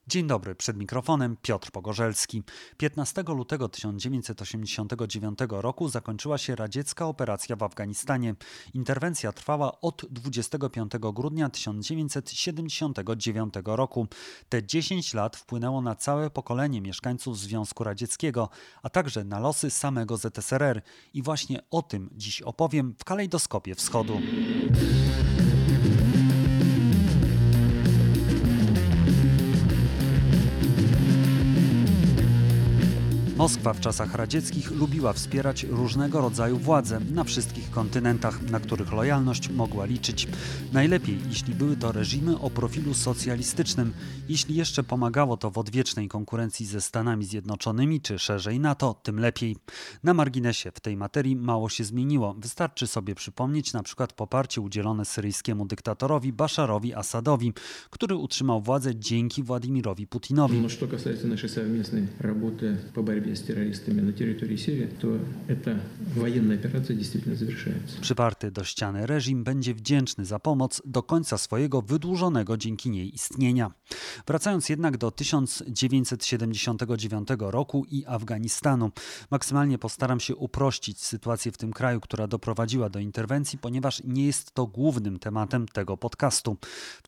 Dzień dobry, przed mikrofonem Piotr Pogorzelski. 15 lutego 1989 roku zakończyła się radziecka operacja w Afganistanie. Interwencja trwała od 25 grudnia 1979 roku. Te 10 lat wpłynęło na całe pokolenie mieszkańców Związku Radzieckiego, a także na losy samego ZSRR. I właśnie o tym dziś opowiem w Kalejdoskopie Wschodu. Moskwa w czasach radzieckich lubiła wspierać różnego rodzaju władze na wszystkich kontynentach, na których lojalność mogła liczyć. Najlepiej, jeśli były to reżimy o profilu socjalistycznym, jeśli jeszcze pomagało to w odwiecznej konkurencji ze Stanami Zjednoczonymi czy szerzej NATO, tym lepiej. Na marginesie w tej materii mało się zmieniło. Wystarczy sobie przypomnieć na przykład poparcie udzielone syryjskiemu dyktatorowi Basharowi Asadowi, który utrzymał władzę dzięki Władimirowi Putinowi. Z terrorystami na terytorii Syrii, to ta wojenna operacja действительно завершается. Przyparty do ściany reżim będzie wdzięczny za pomoc do końca swojego wydłużonego dzięki niej istnienia. Wracając jednak do 1979 roku i Afganistanu. Maksymalnie postaram się uprościć sytuację w tym kraju, która doprowadziła do interwencji, ponieważ nie jest to głównym tematem tego podcastu. W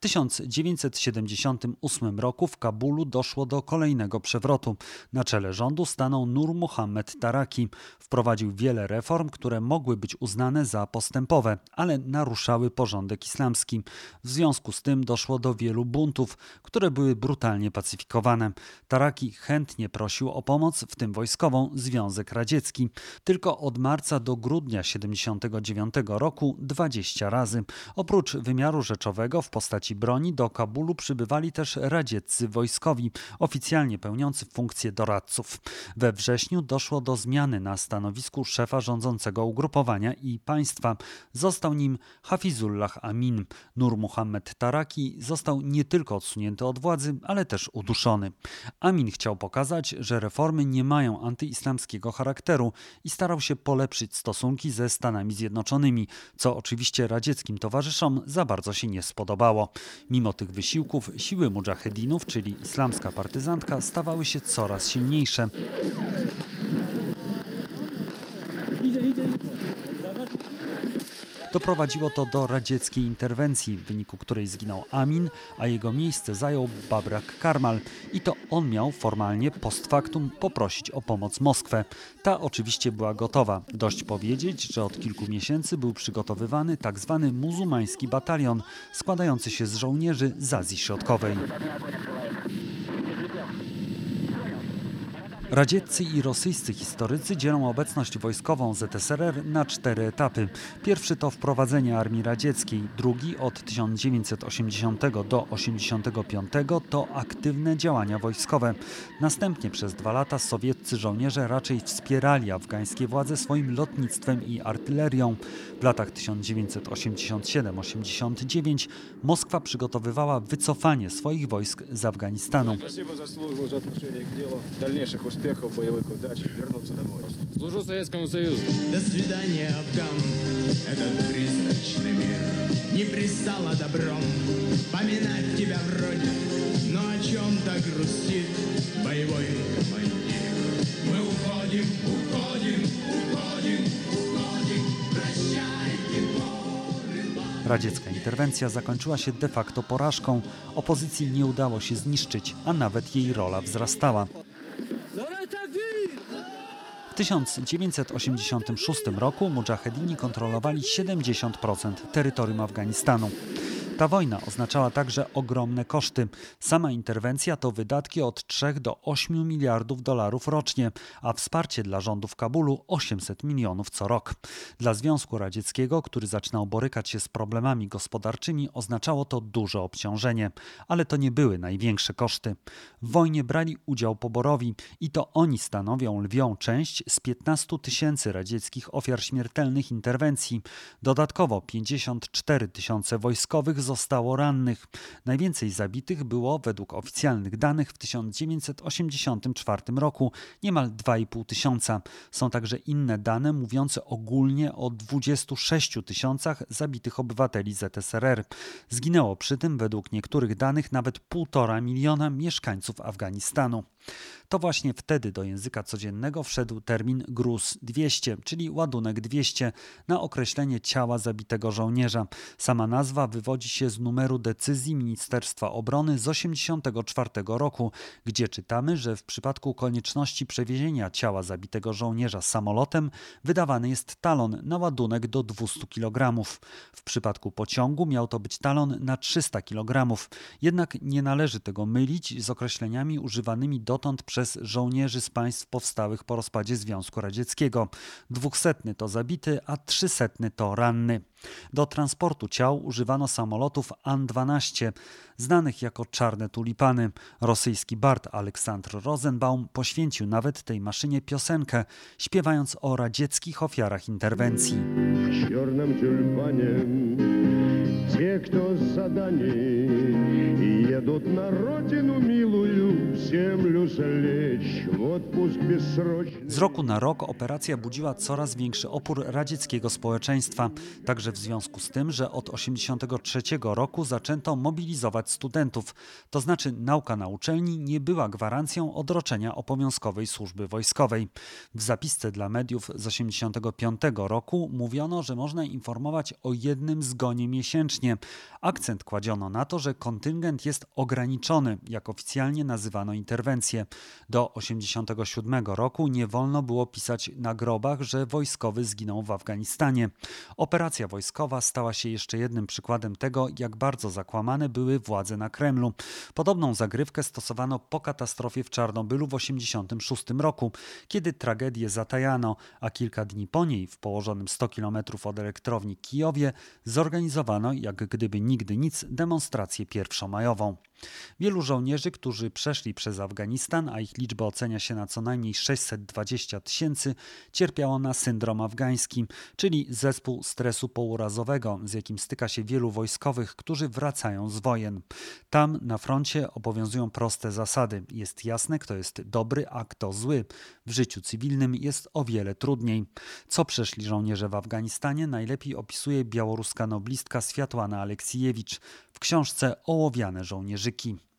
1978 roku w Kabulu doszło do kolejnego przewrotu. Na czele rządu stanął Nur Muhammad Taraki. Wprowadził wiele reform, które mogły być uznane za postępowe, ale naruszały porządek islamski. W związku z tym doszło do wielu buntów, które były brutalnie pacyfikowane. Taraki chętnie prosił o pomoc, w tym wojskową, Związek Radziecki. Tylko od marca do grudnia 1979 roku 20 razy. Oprócz wymiaru rzeczowego w postaci broni do Kabulu przybywali też radzieccy wojskowi, oficjalnie pełniący funkcję doradców. We wrześniu doszło do zmiany na stanowisku szefa rządzącego ugrupowania i państwa. Został nim Hafizullah Amin. Nur Muhammad Taraki został nie tylko odsunięty od władzy, ale też uduszony. Amin chciał pokazać, że reformy nie mają antyislamskiego charakteru i starał się polepszyć stosunki ze Stanami Zjednoczonymi, co oczywiście radzieckim towarzyszom za bardzo się nie spodobało. Mimo tych wysiłków siły mudżahedinów, czyli islamska partyzantka, stawały się coraz silniejsze. Doprowadziło to do radzieckiej interwencji, w wyniku której zginął Amin, a jego miejsce zajął Babrak Karmal. I to on miał formalnie post factum poprosić o pomoc Moskwę. Ta oczywiście była gotowa. Dość powiedzieć, że od kilku miesięcy był przygotowywany tzw. muzułmański batalion, składający się z żołnierzy z Azji Środkowej. Radzieccy i rosyjscy historycy dzielą obecność wojskową ZSRR na 4 etapy. Pierwszy to wprowadzenie armii radzieckiej, drugi od 1980 do 1985 to aktywne działania wojskowe. Następnie przez 2 lata sowieccy żołnierze raczej wspierali afgańskie władze swoim lotnictwem i artylerią. W latach 1987-89 Moskwa przygotowywała wycofanie swoich wojsk z Afganistanu. Успехов, боевых удач, вернуться домой. Служу Советскому Союзу. До свидания, Афган, этот призрачный мир не пристало добром поминать тебя вроде, но о чем-то грустит боевой командир. Мы уходим, уходим, уходим, уходим, прощайте, горы. Radziecka interwencja zakończyła się de facto porażką. Opozycji nie udało się zniszczyć, a nawet jej rola wzrastała. W 1986 roku mudżahedini kontrolowali 70% terytorium Afganistanu. Ta wojna oznaczała także ogromne koszty. Sama interwencja to wydatki od 3 do 8 miliardów dolarów rocznie, a wsparcie dla rządu w Kabulu 800 milionów co rok. Dla Związku Radzieckiego, który zaczynał borykać się z problemami gospodarczymi, oznaczało to duże obciążenie, ale to nie były największe koszty. W wojnie brali udział poborowi i to oni stanowią lwią część z 15 000 radzieckich ofiar śmiertelnych interwencji. Dodatkowo 54 000 wojskowych zostało rannych. Najwięcej zabitych było według oficjalnych danych w 1984 roku, niemal 2,5 tysiąca. Są także inne dane mówiące ogólnie o 26 tysiącach zabitych obywateli ZSRR. Zginęło przy tym według niektórych danych nawet 1,5 miliona mieszkańców Afganistanu. To właśnie wtedy do języka codziennego wszedł termin gruz 200, czyli ładunek 200, na określenie ciała zabitego żołnierza. Sama nazwa wywodzi się z numeru decyzji Ministerstwa Obrony z 1984 roku, gdzie czytamy, że w przypadku konieczności przewiezienia ciała zabitego żołnierza samolotem wydawany jest talon na ładunek do 200 kg. W przypadku pociągu miał to być talon na 300 kg. Jednak nie należy tego mylić z określeniami używanymi dotąd przez żołnierzy z państw powstałych po rozpadzie Związku Radzieckiego. 200 to zabity, a 300 to ranny. Do transportu ciał używano samolotów An-12, znanych jako czarne tulipany. Rosyjski bard Aleksandr Rosenbaum poświęcił nawet tej maszynie piosenkę, śpiewając o radzieckich ofiarach interwencji. В черном тюльпане те, кто с заданий едут на родину милую, в землю залечь, в отпуск бессрочный. Z roku na rok operacja budziła coraz większy opór radzieckiego społeczeństwa, także w związku z tym, że od 1983 roku zaczęto mobilizować studentów, to znaczy nauka na uczelni nie była gwarancją odroczenia obowiązkowej służby wojskowej. W zapisce dla mediów z 1985 roku mówiono, że można informować o jednym zgonie miesięcznie. Akcent kładziono na to, że kontyngent jest ograniczony, jak oficjalnie nazywano interwencję. Do 1987 roku nie wolno było pisać na grobach, że wojskowy zginął w Afganistanie. Operacja wojskowa stała się jeszcze jednym przykładem tego, jak bardzo zakłamane były władze na Kremlu. Podobną zagrywkę stosowano po katastrofie w Czarnobylu w 1986 roku, kiedy tragedię zatajano, a kilka dni po niej w położonym 100 km od elektrowni Kijowie zorganizowano, jak gdyby nigdy nic, demonstrację pierwszomajową. Wielu żołnierzy, którzy przeszli przez Afganistan, a ich liczba ocenia się na co najmniej 620 tysięcy, cierpiało na syndrom afgański, czyli zespół stresu pourazowego, z jakim styka się wielu wojskowych, którzy wracają z wojen. Tam na froncie obowiązują proste zasady. Jest jasne, kto jest dobry, a kto zły. W życiu cywilnym jest o wiele trudniej. Co przeszli żołnierze w Afganistanie, najlepiej opisuje białoruska noblistka Światłana Aleksiejewicz w książce Ołowiane żołnierzyki.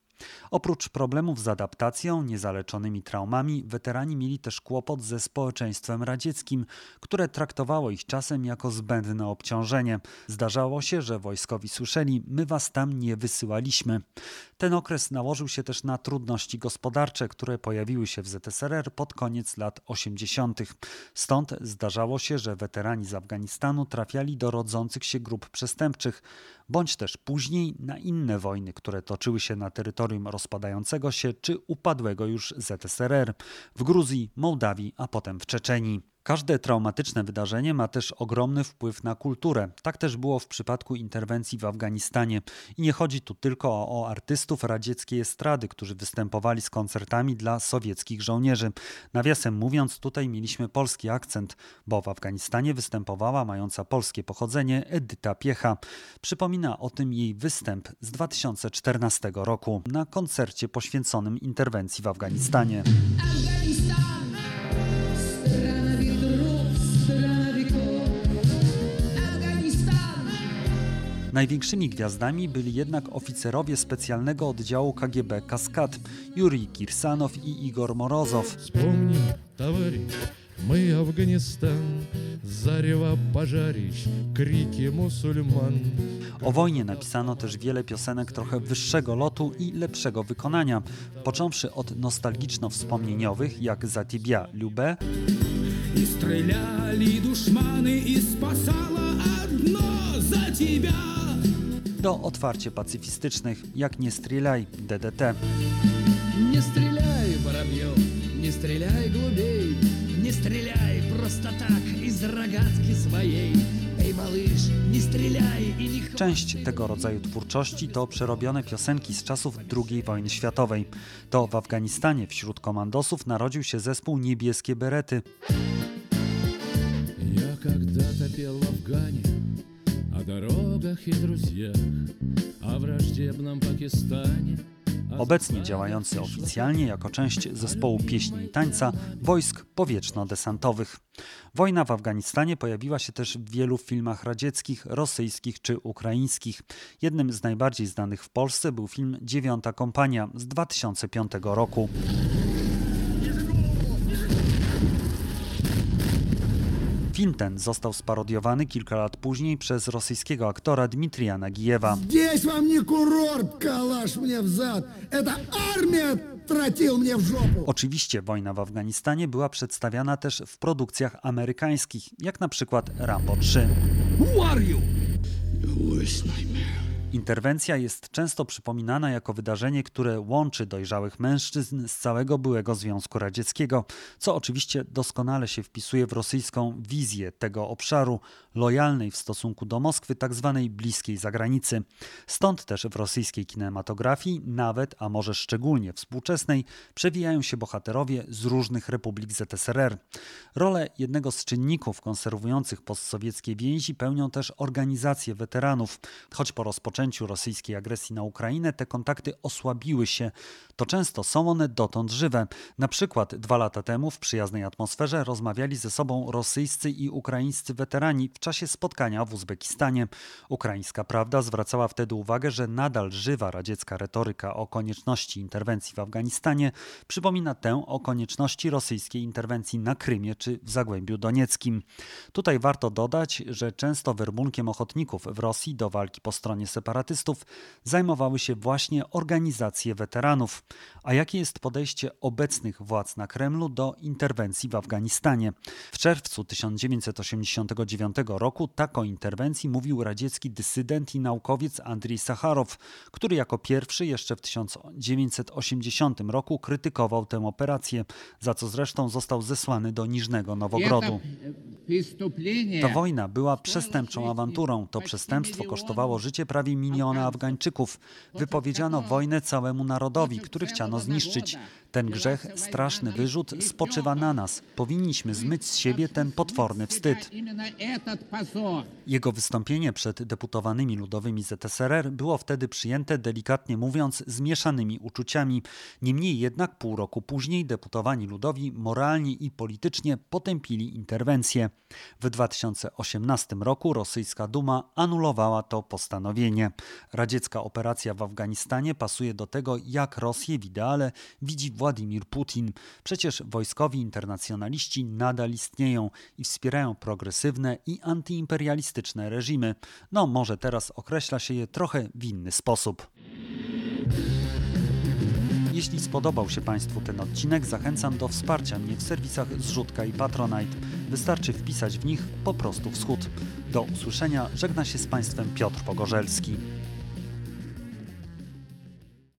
Oprócz problemów z adaptacją, niezaleczonymi traumami, weterani mieli też kłopot ze społeczeństwem radzieckim, które traktowało ich czasem jako zbędne obciążenie. Zdarzało się, że wojskowi słyszeli: my was tam nie wysyłaliśmy. Ten okres nałożył się też na trudności gospodarcze, które pojawiły się w ZSRR pod koniec lat 80. Stąd zdarzało się, że weterani z Afganistanu trafiali do rodzących się grup przestępczych, bądź też później na inne wojny, które toczyły się na terytorium rozpadającego się czy upadłego już ZSRR, w Gruzji, Mołdawii, a potem w Czeczenii. Każde traumatyczne wydarzenie ma też ogromny wpływ na kulturę. Tak też było w przypadku interwencji w Afganistanie. I nie chodzi tu tylko o artystów radzieckiej estrady, którzy występowali z koncertami dla sowieckich żołnierzy. Nawiasem mówiąc, tutaj mieliśmy polski akcent, bo w Afganistanie występowała mająca polskie pochodzenie Edyta Piecha. Przypomina o tym jej występ z 2014 roku na koncercie poświęconym interwencji w Afganistanie. Największymi gwiazdami byli jednak oficerowie specjalnego oddziału KGB Kaskad, Jurij Kirsanow i Igor Morozow. Вспомни, товарищ, мы Афганистан, зарево пожарищ, крики мусульман. O wojnie napisano też wiele piosenek trochę wyższego lotu i lepszego wykonania, począwszy od nostalgiczno-wspomnieniowych jak «За тебя, любэ», И стреляли душманы, и спасало одно за тебя. do otwarcie pacyfistycznych jak «Nie stреляй» DDT. Не стреляй, воробьев, не стреляй голубей, не стреляй просто так из рогатки своей. Эй, малыш, не стреляй и не... Część tego rodzaju twórczości to przerobione piosenki z czasów II wojny światowej. To w Afganistanie wśród komandosów narodził się zespół Niebieskie Berety. Я когда-то пел в Афгане, а дорога врагах и друзьях, о wrażdziebnym Pakistanie. Obecnie działający oficjalnie jako część zespołu pieśni i tańca wojsk powietrzno-desantowych. Wojna w Afganistanie pojawiła się też w wielu filmach radzieckich, rosyjskich czy ukraińskich. Jednym z najbardziej znanych w Polsce był film Dziewiąta Kompania z 2005 roku. Film ten został sparodiowany kilka lat później przez rosyjskiego aktora Dmitrija Nagijewa. Здесь вам не курорт, калаш мне в зад. Это армия тротил мне в жопу. Oczywiście wojna w Afganistanie była przedstawiana też w produkcjach amerykańskich, jak na przykład Rambo 3. Who are you? Interwencja jest często przypominana jako wydarzenie, które łączy dojrzałych mężczyzn z całego byłego Związku Radzieckiego, co oczywiście doskonale się wpisuje w rosyjską wizję tego obszaru, lojalnej w stosunku do Moskwy, tzw. bliskiej zagranicy. Stąd też w rosyjskiej kinematografii, nawet, a może szczególnie współczesnej, przewijają się bohaterowie z różnych republik ZSRR. Rolę jednego z czynników konserwujących postsowieckie więzi pełnią też organizacje weteranów, choć po rozpoczęciu rosyjskiej agresji na Ukrainę te kontakty osłabiły się, to często są one dotąd żywe. Na przykład 2 lata temu w przyjaznej atmosferze rozmawiali ze sobą rosyjscy i ukraińscy weterani w czasie spotkania w Uzbekistanie. Ukraińska Prawda zwracała wtedy uwagę, że nadal żywa radziecka retoryka o konieczności interwencji w Afganistanie przypomina tę o konieczności rosyjskiej interwencji na Krymie czy w Zagłębiu Donieckim. Tutaj warto dodać, że często werbunkiem ochotników w Rosji do walki po stronie separatystów zajmowały się właśnie organizacje weteranów. A jakie jest podejście obecnych władz na Kremlu do interwencji w Afganistanie? W czerwcu 1989 roku tak o interwencji mówił radziecki dysydent i naukowiec Andrzej Sacharow, który jako pierwszy jeszcze w 1980 roku krytykował tę operację, za co zresztą został zesłany do Niżnego Nowogrodu. Ta wojna była przestępczą awanturą. To przestępstwo kosztowało życie prawie miliona Afgańczyków. Wypowiedziano wojnę całemu narodowi, który chciano zniszczyć. Ten grzech, straszny wyrzut spoczywa na nas. Powinniśmy zmyć z siebie ten potworny wstyd. Jego wystąpienie przed deputowanymi ludowymi ZSRR było wtedy przyjęte, delikatnie mówiąc, z mieszanymi uczuciami. Niemniej jednak pół roku później deputowani ludowi moralnie i politycznie potępili interwencję. W 2018 roku rosyjska Duma anulowała to postanowienie. Radziecka operacja w Afganistanie pasuje do tego, jak Rosję w ideale widzi Władimir Putin. Przecież wojskowi internacjonaliści nadal istnieją i wspierają progresywne i antyimperialistyczne reżimy. No może teraz określa się je trochę w inny sposób. Jeśli spodobał się Państwu ten odcinek, zachęcam do wsparcia mnie w serwisach Zrzutka i Patronite. Wystarczy wpisać w nich po prostu Wschód. Do usłyszenia, żegna się z Państwem Piotr Pogorzelski.